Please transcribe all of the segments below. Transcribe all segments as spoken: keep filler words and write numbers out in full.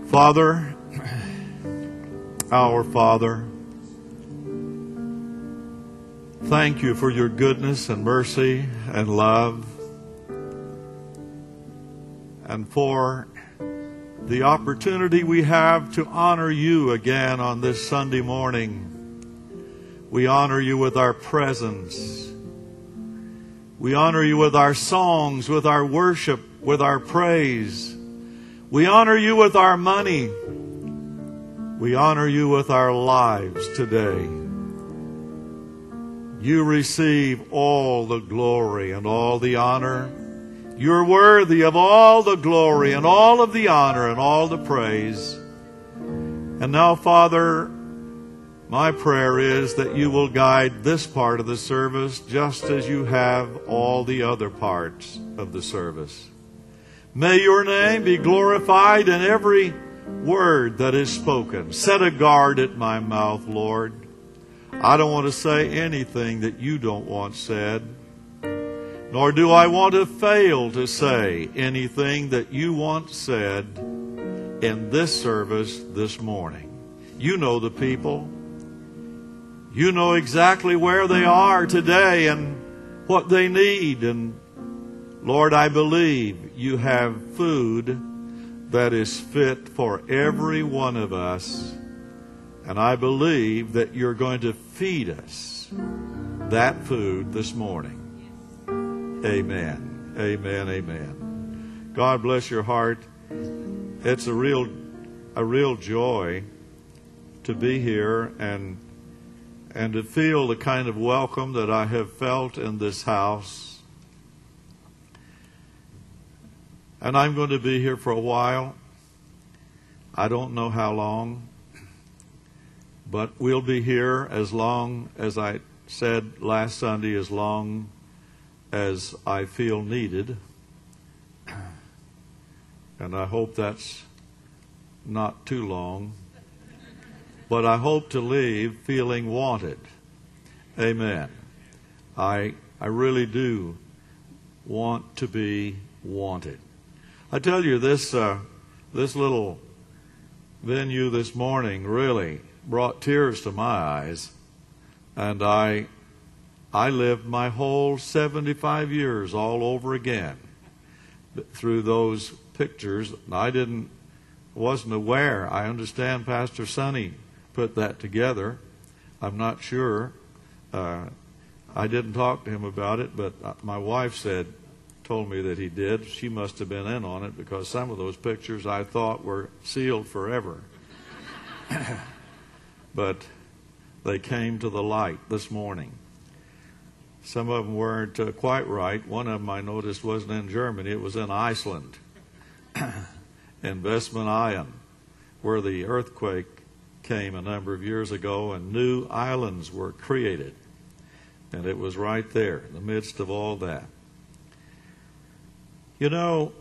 Father, our Father, thank you for your goodness and mercy and love, and for the opportunity we have to honor you again on this Sunday morning. We honor you with our presence. We honor you with our songs, with our worship, with our praise. We honor you with our money. We honor you with our lives today. You receive all the glory and all the honor. You're worthy of all the glory and all of the honor and all the praise. And now, Father, my prayer is that you will guide this part of the service just as you have all the other parts of the service. May your name be glorified in every word that is spoken. Set a guard at my mouth, Lord. I don't want to say anything that you don't want said, nor do I want to fail to say anything that you want said in this service this morning. You know the people. You know exactly where they are today and what they need. And Lord, I believe you have food that is fit for every one of us. And I believe that you're going to feed us that food this morning. Amen. Amen. Amen. God bless your heart. It's a real, a real joy to be here and and to feel the kind of welcome that I have felt in this house. And I'm going to be here for a while. I don't know how long, but we'll be here as long as I said last Sunday, as long as I feel needed. And I hope that's not too long. But I hope to leave feeling wanted. Amen. I I really do want to be wanted. I tell you, this uh, this little venue this morning really brought tears to my eyes, and I I lived my whole seventy-five years all over again through those pictures. I didn't wasn't aware. I understand Pastor Sonny put that together. I'm not sure. Uh, I didn't talk to him about it, but my wife said, told me that he did. She must have been in on it because some of those pictures I thought were sealed forever. But they came to the light this morning. Some of them weren't uh, quite right. One of them I noticed wasn't in Germany. It was in Iceland, in Vestmannaeyjar, where the earthquake came a number of years ago and new islands were created. And it was right there in the midst of all that. You know,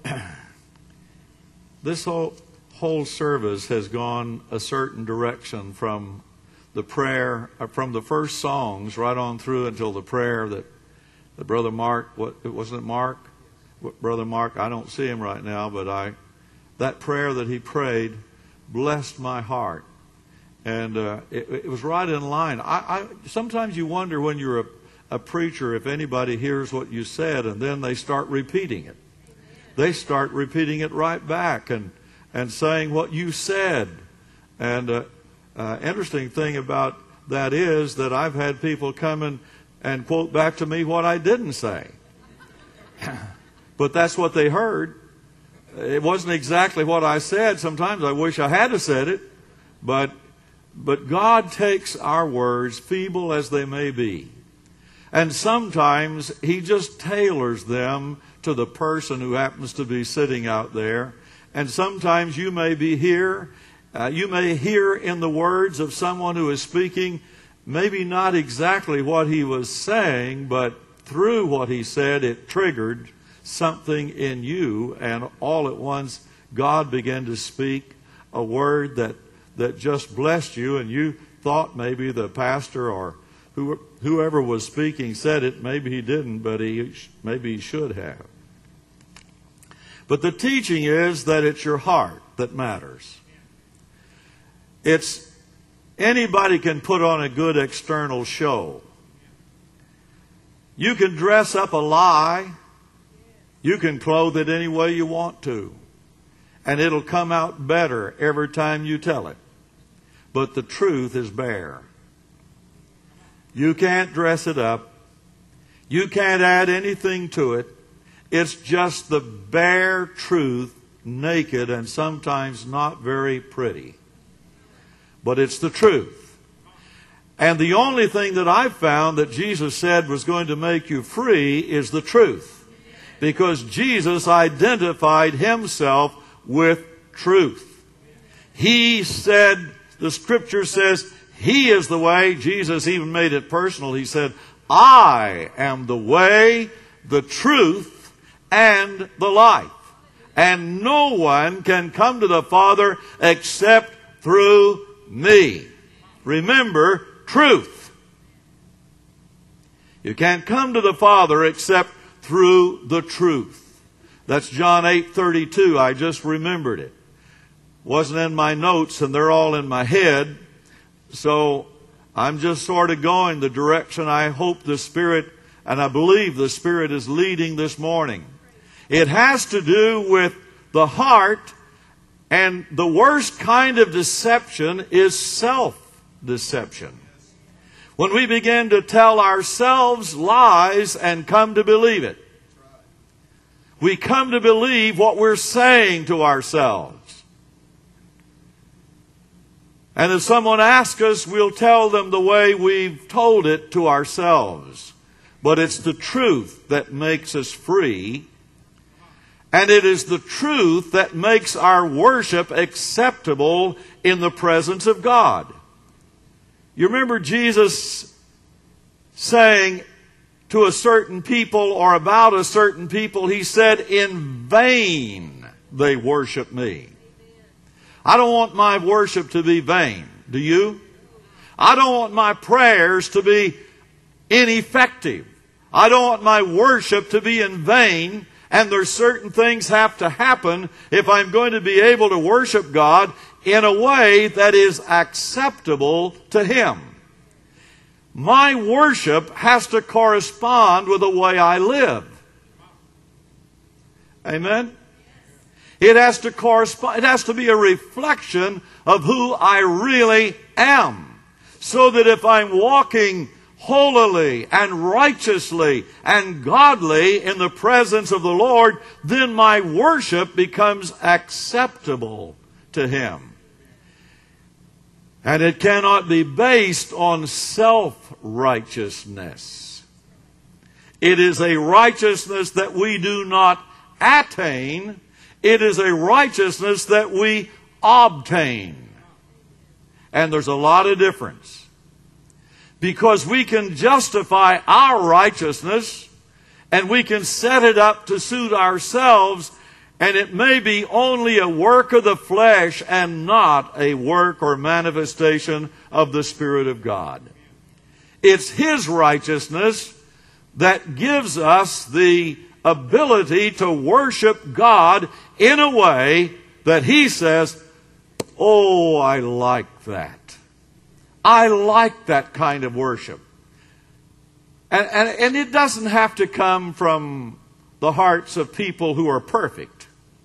this whole, whole service has gone a certain direction from the prayer, from the first songs right on through until the prayer that, that Brother Mark, what, wasn't it Mark? Brother Mark, I don't see him right now, but I, that prayer that he prayed blessed my heart. And uh, it, it was right in line. I, I sometimes you wonder when you're a, a preacher if anybody hears what you said and then they start repeating it. They start repeating it right back and, and saying what you said. And uh, uh, interesting thing about that is that I've had people come and, and quote back to me what I didn't say. But that's what they heard. It wasn't exactly what I said. Sometimes I wish I had said it, but But God takes our words, feeble as they may be, and sometimes He just tailors them to the person who happens to be sitting out there. And sometimes you may be here, uh, you may hear in the words of someone who is speaking, maybe not exactly what he was saying, but through what he said, it triggered something in you, and all at once God began to speak a word that that just blessed you, and you thought maybe the pastor or who, whoever was speaking said it. Maybe he didn't, but he maybe he should have. But the teaching is that it's your heart that matters. It's anybody can put on a good external show. You can dress up a lie. You can clothe it any way you want to. And it'll come out better every time you tell it. But the truth is bare. You can't dress it up. You can't add anything to it. It's just the bare truth, naked and sometimes not very pretty. But it's the truth. And the only thing that I've found that Jesus said was going to make you free is the truth. Because Jesus identified himself with truth. He said, the scripture says, he is the way. Jesus even made it personal. He said, I am the way, the truth, and the life. And no one can come to the Father except through me. Remember, truth. You can't come to the Father except through the truth. That's John eight thirty-two. I just remembered it. Wasn't in my notes, and they're all in my head. So I'm just sort of going the direction I hope the Spirit, and I believe the Spirit is leading this morning. It has to do with the heart, and the worst kind of deception is self-deception. When we begin to tell ourselves lies and come to believe it. We come to believe what we're saying to ourselves. And if someone asks us, we'll tell them the way we've told it to ourselves. But it's the truth that makes us free. And it is the truth that makes our worship acceptable in the presence of God. You remember Jesus saying to a certain people or about a certain people, he said, in vain they worship me. I don't want my worship to be vain. Do you? I don't want my prayers to be ineffective. I don't want my worship to be in vain. And there's certain things have to happen if I'm going to be able to worship God in a way that is acceptable to Him. My worship has to correspond with the way I live. Amen? It has to correspond, it has to be a reflection of who I really am. So that if I'm walking holily and righteously and godly in the presence of the Lord, then my worship becomes acceptable to Him. And it cannot be based on self-righteousness. It is a righteousness that we do not attain. It is a righteousness that we obtain. And there's a lot of difference. Because we can justify our righteousness and we can set it up to suit ourselves, and it may be only a work of the flesh and not a work or manifestation of the Spirit of God. It's His righteousness that gives us the ability to worship God in a way that He says, oh, I like that. I like that kind of worship. And, and, and it doesn't have to come from the hearts of people who are perfect.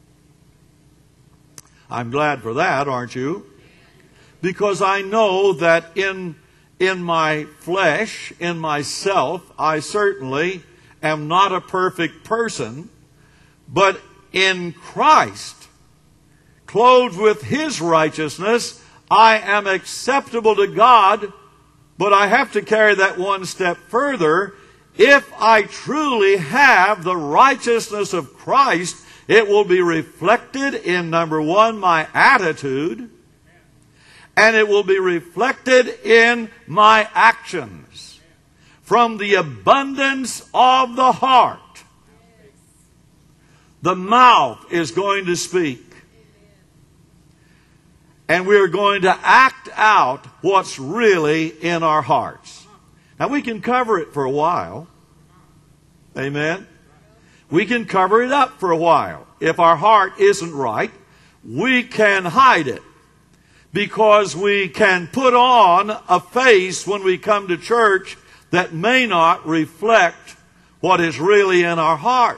I'm glad for that, aren't you? Because I know that in, in my flesh, in myself, I certainly am not a perfect person. But in Christ, clothed with His righteousness, I am acceptable to God, but I have to carry that one step further. If I truly have the righteousness of Christ, it will be reflected in, number one, my attitude, and it will be reflected in my actions. From the abundance of the heart, the mouth is going to speak. And we're going to act out what's really in our hearts. Now we can cover it for a while. Amen? We can cover it up for a while. If our heart isn't right, we can hide it. because we can put on a face when we come to church that may not reflect what is really in our heart.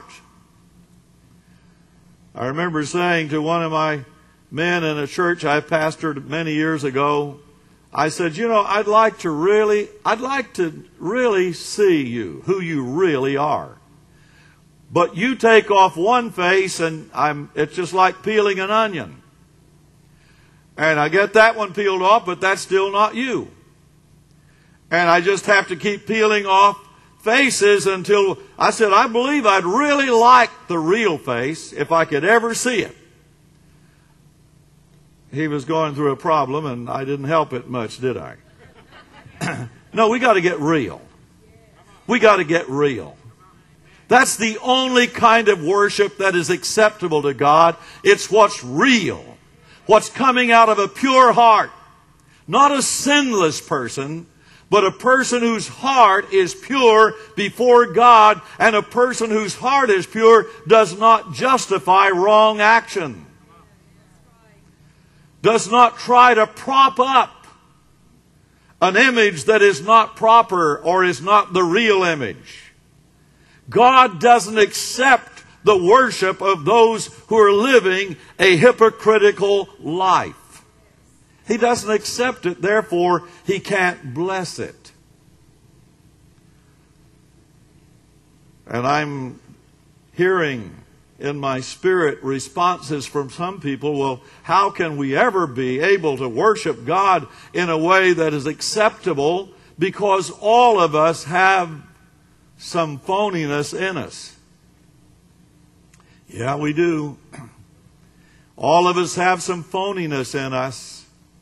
I remember saying to one of my men in a church I pastored many years ago, I said, you know, I'd like to really, I'd like to really see you, who you really are. But you take off one face and I'm, it's just like peeling an onion. And I get that one peeled off, but that's still not you. And I just have to keep peeling off faces until, I said, I believe I'd really like the real face if I could ever see it. He was going through a problem and I didn't help it much, did I? No, we got to get real. We got to get real. That's the only kind of worship that is acceptable to God. It's what's real. What's coming out of a pure heart. Not a sinless person, but a person whose heart is pure before God, and a person whose heart is pure does not justify wrong action. Does not try to prop up an image that is not proper or is not the real image. God doesn't accept the worship of those who are living a hypocritical life. He doesn't accept it, therefore He can't bless it. And I'm hearing in my spirit responses from some people, well, how can we ever be able to worship God in a way that is acceptable? Because all of us have some phoniness in us. Yeah, we do. All of us have some phoniness in us.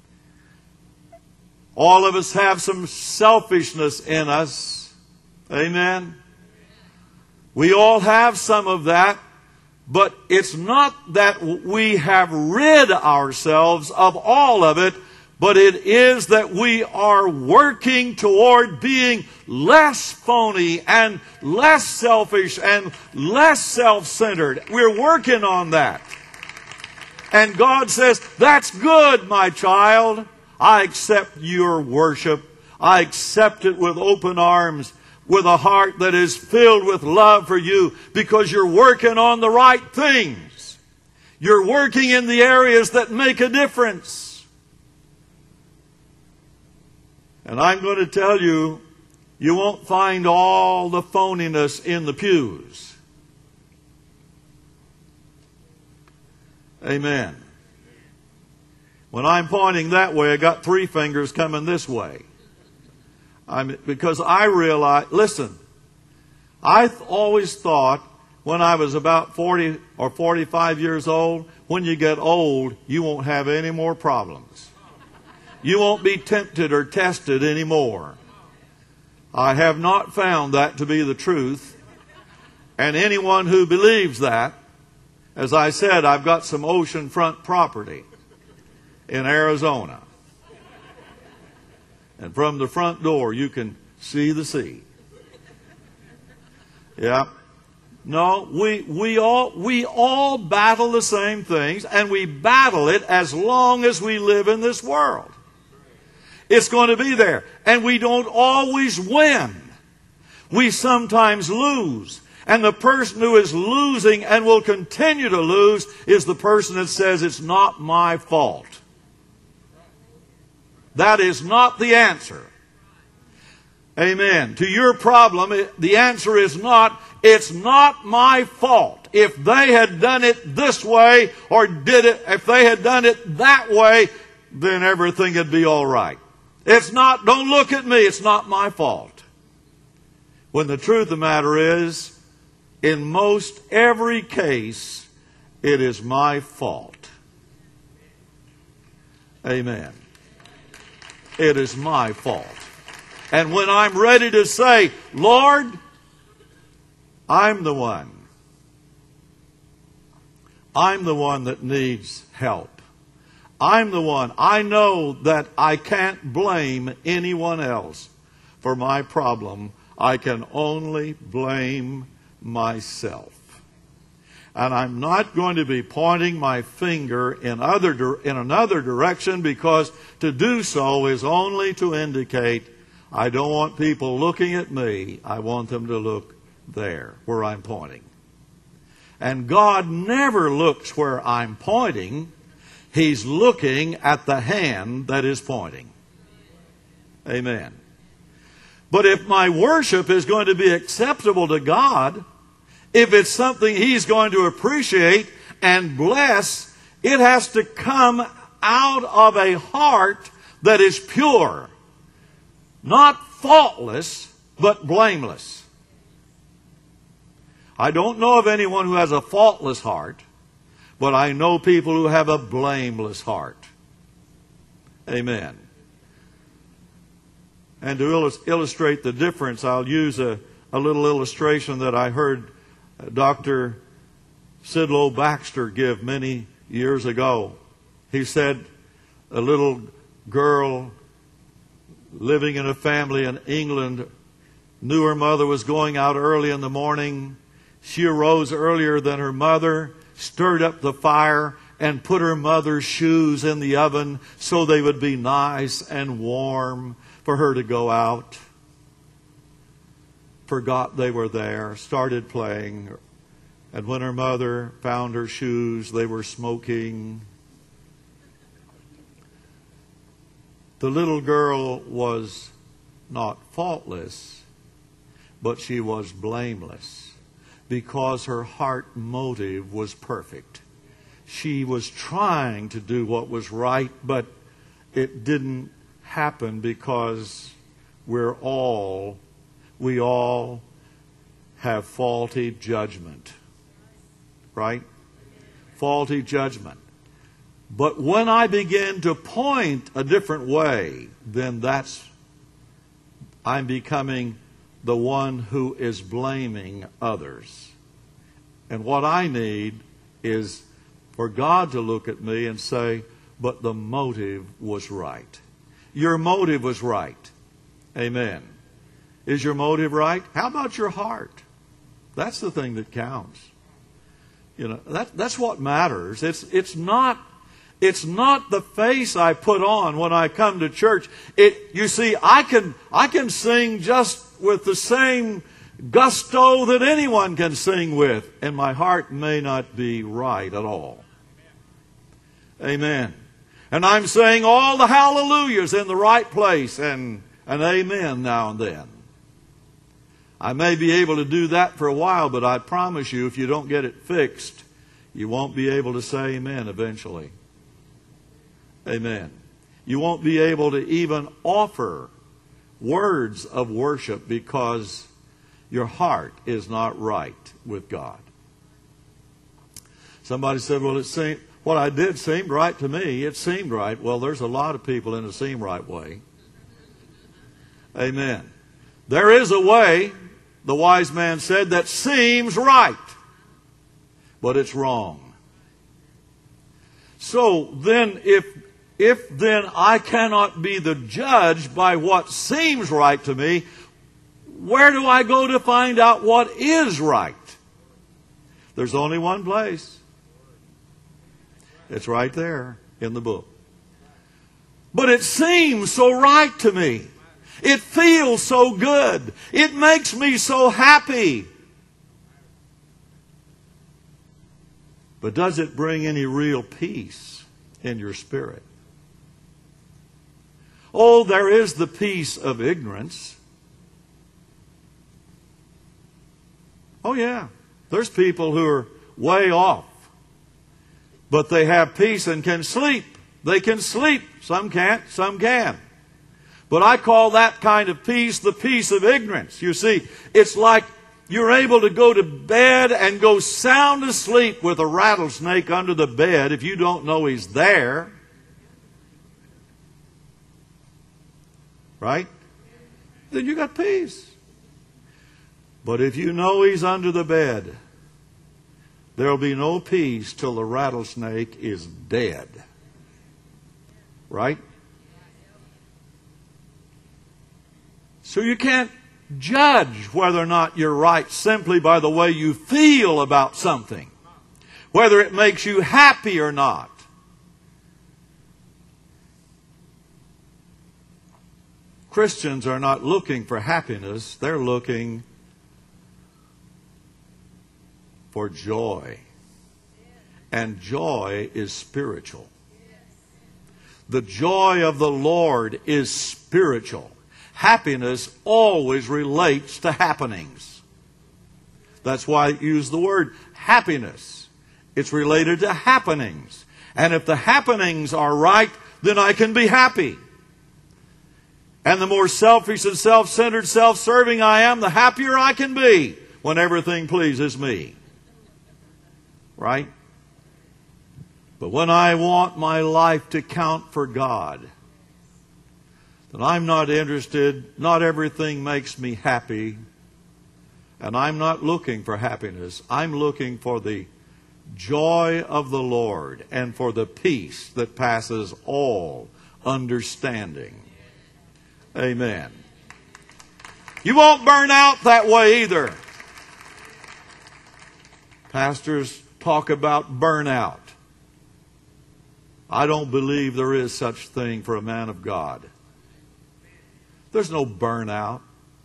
All of us have some selfishness in us. Amen. We all have some of that, but it's not that we have rid ourselves of all of it, but it is that we are working toward being less phony and less selfish and less self-centered. We're working on that. And God says, that's good, my child. I accept your worship. I accept it with open arms, with a heart that is filled with love for you, because you're working on the right things. You're working in the areas that make a difference. And I'm going to tell you, you won't find all the phoniness in the pews. Amen. When I'm pointing that way, I got three fingers coming this way. I'm, because I realize, listen, I th- always thought when I was about forty or forty-five years old, when you get old, you won't have any more problems. You won't be tempted or tested anymore. I have not found that to be the truth. And anyone who believes that, as I said, I've got some oceanfront property in Arizona. And from the front door, you can see the sea. Yeah. No, we, we all, we all battle the same things, and we battle it as long as we live in this world. It's going to be there. And we don't always win. We sometimes lose. And the person who is losing and will continue to lose is the person that says, it's not my fault. That is not the answer. Amen. To your problem, the answer is not, it's not my fault. If they had done it this way, or did it, if they had done it that way, then everything would be all right. It's not, don't look at me, it's not my fault. When the truth of the matter is, in most every case, it is my fault. Amen. It is my fault. And when I'm ready to say, Lord, I'm the one. I'm the one that needs help. I'm the one. I know that I can't blame anyone else for my problem. I can only blame myself. And I'm not going to be pointing my finger in other in another direction, because to do so is only to indicate I don't want people looking at me. I want them to look there, where I'm pointing. And God never looks where I'm pointing. He's looking at the hand that is pointing. Amen. But if my worship is going to be acceptable to God, if it's something He's going to appreciate and bless, it has to come out of a heart that is pure. Not faultless, but blameless. I don't know of anyone who has a faultless heart, but I know people who have a blameless heart. Amen. And to illus- illustrate the difference, I'll use a, a little illustration that I heard Doctor Sidlow Baxter give many years ago. He said a little girl living in a family in England knew her mother was going out early in the morning. She arose earlier than her mother, stirred up the fire, and put her mother's shoes in the oven so they would be nice and warm for her to go out. Forgot they were there, started playing, and when her mother found her shoes, they were smoking. The little girl was not faultless, but she was blameless, because her heart motive was perfect. She was trying to do what was right, but it didn't happen because we're all, we all have faulty judgment. Right? Faulty judgment. But when I begin to point a different way, then that's, I'm becoming the one who is blaming others. And what I need is for God to look at me and say, but the motive was right. Your motive was right. Amen. Is your motive right? How about your heart? That's the thing that counts. You know, that, that's what matters. It's, it's not, it's not the face I put on when I come to church. It, you see, I can, I can sing just with the same gusto that anyone can sing with, and my heart may not be right at all. Amen. And I'm saying all the hallelujahs in the right place, and an amen now and then. I may be able to do that for a while, but I promise you, if you don't get it fixed, you won't be able to say amen eventually. Amen. You won't be able to even offer words of worship because your heart is not right with God. Somebody said, well, it seemed, what I did seemed right to me. It seemed right. Well, there's a lot of people in the seem right way. Amen. There is a way, the wise man said, that seems right, but it's wrong. So then if if then I cannot be the judge by what seems right to me, where do I go to find out what is right? There's only one place. It's right there in the book. But it seems so right to me. It feels so good. It makes me so happy. But does it bring any real peace in your spirit? Oh, there is the peace of ignorance. Oh, yeah. There's people who are way off, but they have peace and can sleep. They can sleep. Some can't, some can. But I call that kind of peace the peace of ignorance. You see, it's like you're able to go to bed and go sound asleep with a rattlesnake under the bed if you don't know he's there. Right? Then you got peace. But if you know he's under the bed, there'll be no peace till the rattlesnake is dead. Right? So you can't judge whether or not you're right simply by the way you feel about something. whether it makes you happy or not. Christians are not looking for happiness. They're looking for joy. And joy is spiritual. The joy of the Lord is spiritual. Happiness always relates to happenings. That's why I use the word happiness. It's related to happenings. And if the happenings are right, then I can be happy. And the more selfish and self-centered, self-serving I am, the happier I can be when everything pleases me. Right? But when I want my life to count for God, then I'm not interested, not everything makes me happy, and I'm not looking for happiness. I'm looking for the joy of the Lord and for the peace that passes all understanding. Amen. You won't burn out that way either. Pastors talk about burnout. I don't believe there is such thing for a man of God. There's no burnout.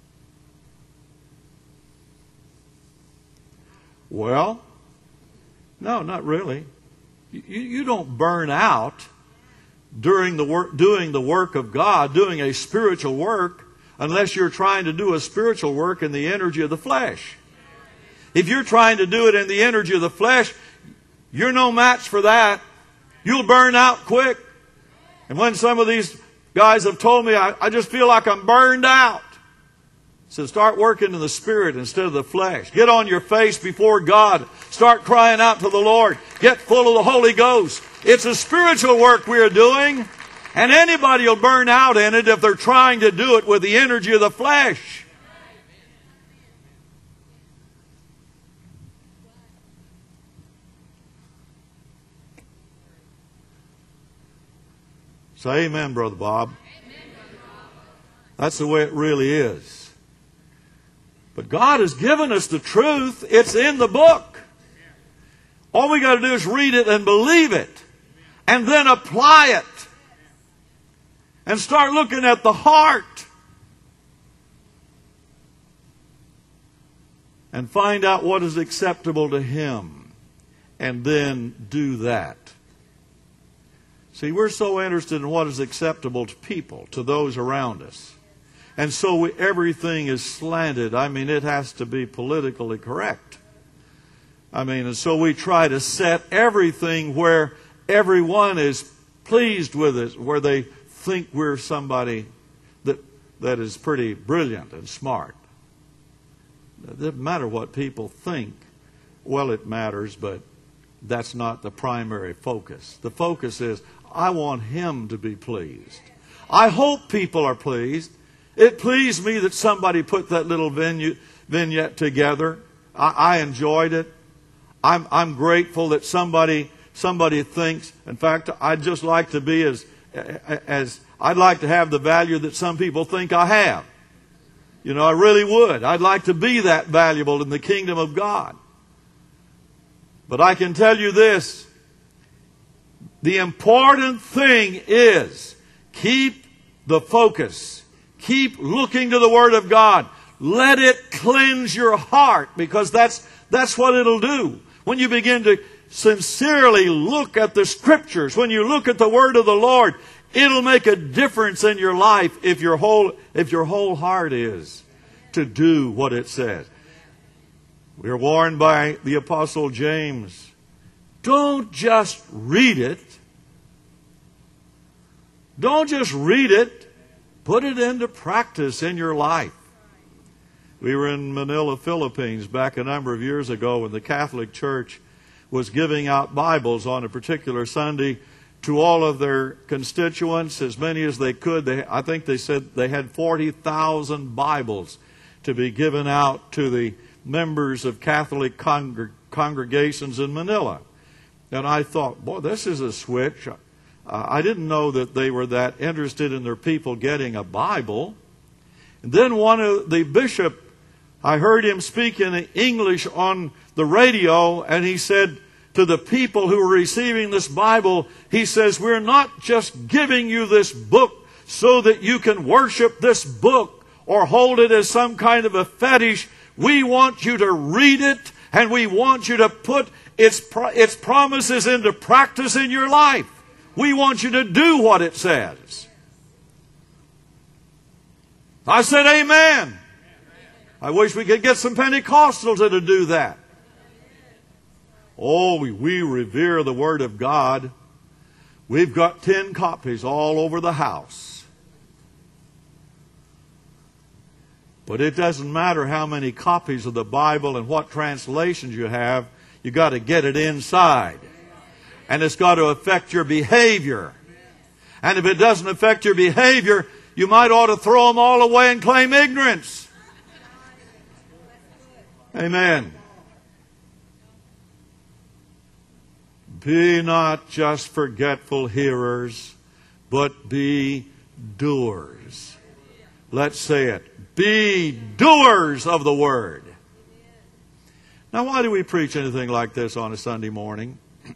Well, no, not really. You, you don't burn out during the work, doing the work of God, doing a spiritual work, unless you're trying to do a spiritual work in the energy of the flesh. If you're trying to do it in the energy of the flesh, you're no match for that. You'll burn out quick. And when some of these guys have told me, I, I just feel like I'm burned out. So start working in the Spirit instead of the flesh. Get on your face before God. Start crying out to the Lord. Get full of the Holy Ghost. It's a spiritual work we are doing. And anybody will burn out in it if they're trying to do it with the energy of the flesh. Say amen, Brother Bob. That's the way it really is. But God has given us the truth. It's in the book. All we got to do is read it and believe it. And then apply it. And start looking at the heart. And find out what is acceptable to Him. And then do that. See, we're so interested in what is acceptable to people, to those around us. And so we, everything is slanted. I mean, it has to be politically correct. I mean, and so we try to set everything where everyone is pleased with it, where they think we're somebody that that is pretty brilliant and smart. It doesn't matter what people think. Well, it matters, but that's not the primary focus. The focus is, I want Him to be pleased. I hope people are pleased. It pleased me that somebody put that little vignette, vignette together. I, I enjoyed it. I'm, I'm grateful that somebody somebody thinks. In fact, I'd just like to be as as I'd like to have the value that some people think I have. You know, I really would. I'd like to be that valuable in the kingdom of God. But I can tell you this. The important thing is keep the focus. Keep looking to the Word of God. Let it cleanse your heart, because that's, that's what it'll do. When you begin to sincerely look at the Scriptures, when you look at the Word of the Lord, it'll make a difference in your life if your whole, if your whole heart is to do what it says. We are warned by the Apostle James, don't just read it. Don't just read it. Put it into practice in your life. We were in Manila, Philippines back a number of years ago when the Catholic Church was giving out Bibles on a particular Sunday to all of their constituents, as many as they could. They, I think they said they had forty thousand Bibles to be given out to the members of Catholic congr- congregations in Manila. And I thought, boy, this is a switch. Uh, I didn't know that they were that interested in their people getting a Bible. And then one of the bishop, I heard him speak in English on the radio, and he said, to the people who are receiving this Bible, He says, we're not just giving you this book so that you can worship this book or hold it as some kind of a fetish. We want you to read it, and we want you to put its, its promises into practice in your life. We want you to do what it says. I said amen. I wish we could get some Pentecostals to do that. Oh, we, we revere the Word of God. We've got ten copies all over the house. But it doesn't matter how many copies of the Bible and what translations you have. You've got to get it inside. And it's got to affect your behavior. And if it doesn't affect your behavior, you might ought to throw them all away and claim ignorance. Amen. Be not just forgetful hearers, but be doers. Let's say it. Be doers of the Word. Now, why do we preach anything like this on a Sunday morning?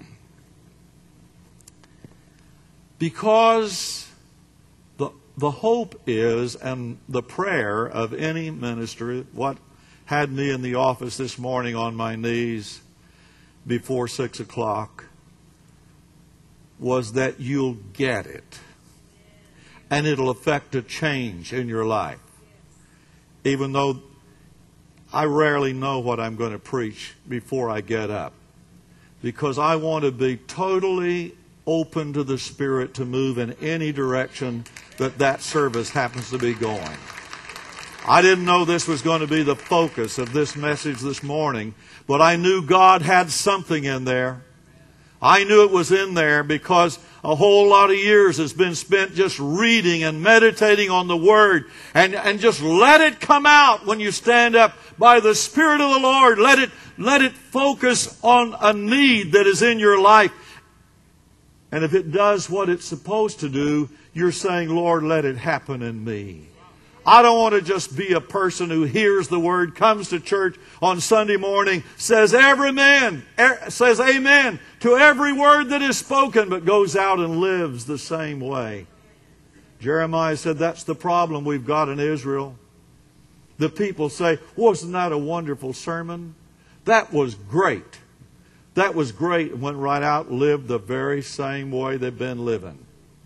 Because the, the hope is, and the prayer of any minister, what had me in the office this morning on my knees before six o'clock, was that you'll get it. And it'll affect a change in your life. Even though I rarely know what I'm going to preach before I get up. Because I want to be totally open to the Spirit to move in any direction that that service happens to be going. I didn't know this was going to be the focus of this message this morning, but I knew God had something in there. I knew it was in there because a whole lot of years has been spent just reading and meditating on the Word. And, and just let it come out when you stand up by the Spirit of the Lord. Let it, let it focus on a need that is in your life. And if it does what it's supposed to do, you're saying, Lord, let it happen in me. I don't want to just be a person who hears the Word, comes to church on Sunday morning, says every man, er, says amen to every word that is spoken, but goes out and lives the same way. Jeremiah said that's the problem we've got in Israel. The people say, wasn't that a wonderful sermon? That was great. That was great. And went right out and lived the very same way they've been living.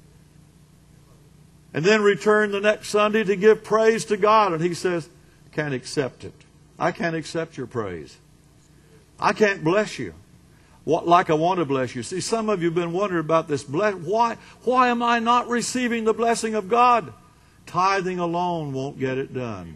And then returned the next Sunday to give praise to God. And he says, can't accept it. I can't accept your praise. I can't bless you what, like I want to bless you. See, some of you have been wondering about this. Bless, why, why am I not receiving the blessing of God? Tithing alone won't get it done.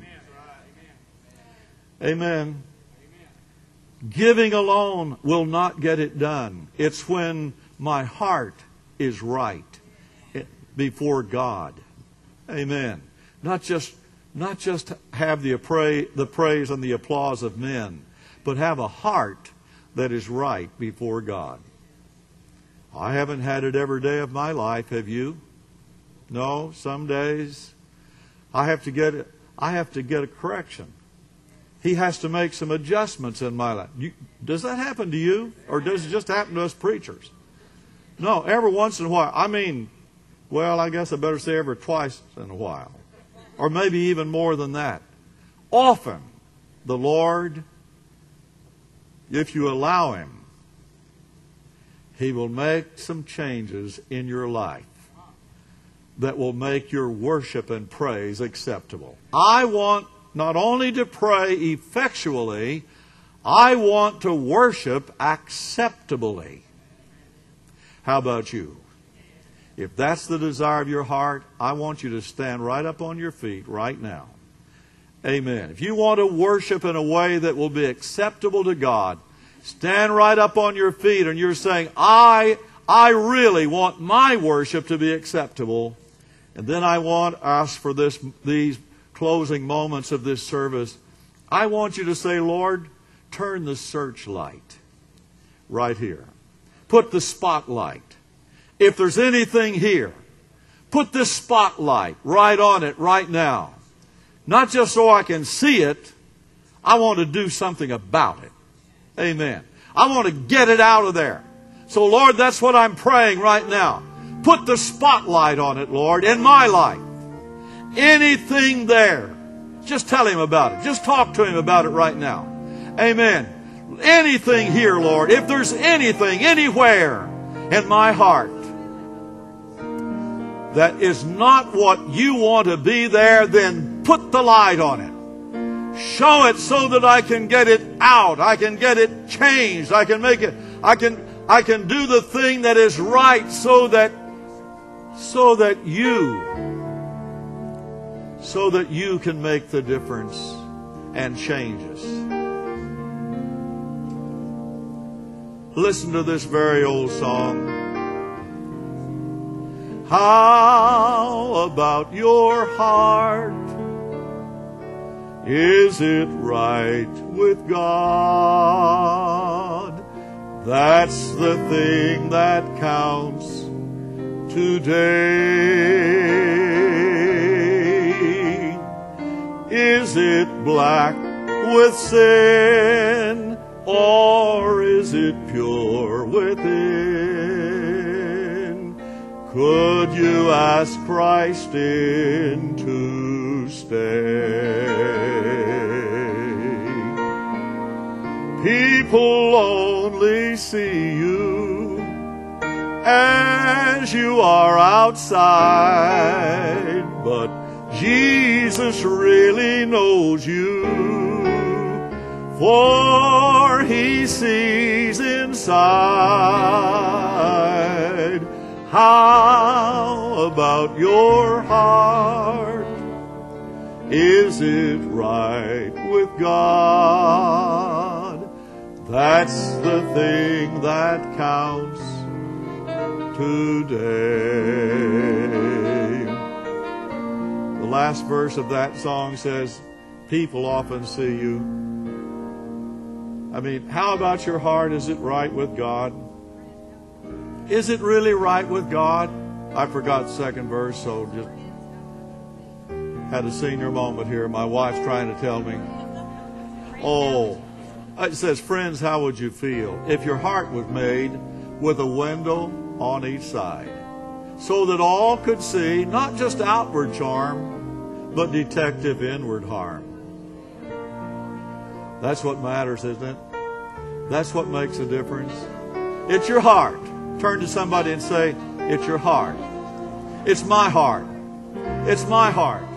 Amen. Amen. Giving alone will not get it done. It's when my heart is right before God. Amen. Not just, not just have the, appra- the praise and the applause of men, but have a heart that is right before God. I haven't had it every day of my life, have you? No, some days I have to get I have to get a correction. He has to make some adjustments in my life. You, does that happen to you? Or does it just happen to us preachers? No, every once in a while. I mean, well, I guess I better say every twice in a while. Or maybe even more than that. Often, the Lord, if you allow Him, He will make some changes in your life that will make your worship and praise acceptable. I want not only to pray effectually, I want to worship acceptably. How about you? If that's the desire of your heart, I want you to stand right up on your feet right now. Amen. If you want to worship in a way that will be acceptable to God, stand right up on your feet and you're saying, I, I really want my worship to be acceptable. And then I want us for this, these closing moments of this service, I want you to say, Lord, turn the searchlight right here. Put the spotlight. If there's anything here, put this spotlight right on it right now. Not just so I can see it, I want to do something about it. Amen. I want to get it out of there. So, Lord, that's what I'm praying right now. Put the spotlight on it, Lord, in my life. Anything there, just tell Him about it. Just talk to Him about it right now. Amen. Anything here, Lord, if there's anything, anywhere in my heart that is not what you want to be there, then put the light on it. Show it so that I can get it out. I can get it changed. I can make it, I can, I can do the thing that is right so that, so that you, so that you can make the difference and change us. Listen to this very old song. How about your heart? Is it right with God? That's the thing that counts today. Is it black with sin, or is it pure within? Could you ask Christ in to stay? People only see you as you are outside, but Jesus really knows you, for He sees inside. How about your heart? Is it right with God? That's the thing that counts today. The last verse of that song says, people often see you. I mean, how about your heart? Is it right with God? Is it really right with God? I forgot the second verse, so just had a senior moment here. My wife's trying to tell me. Oh, it says, friends, how would you feel if your heart was made with a window on each side, so that all could see not just outward charm, but detective inward harm? That's what matters, isn't it? That's what makes a difference. It's your heart. Turn to somebody and say, it's your heart. It's my heart. It's my heart.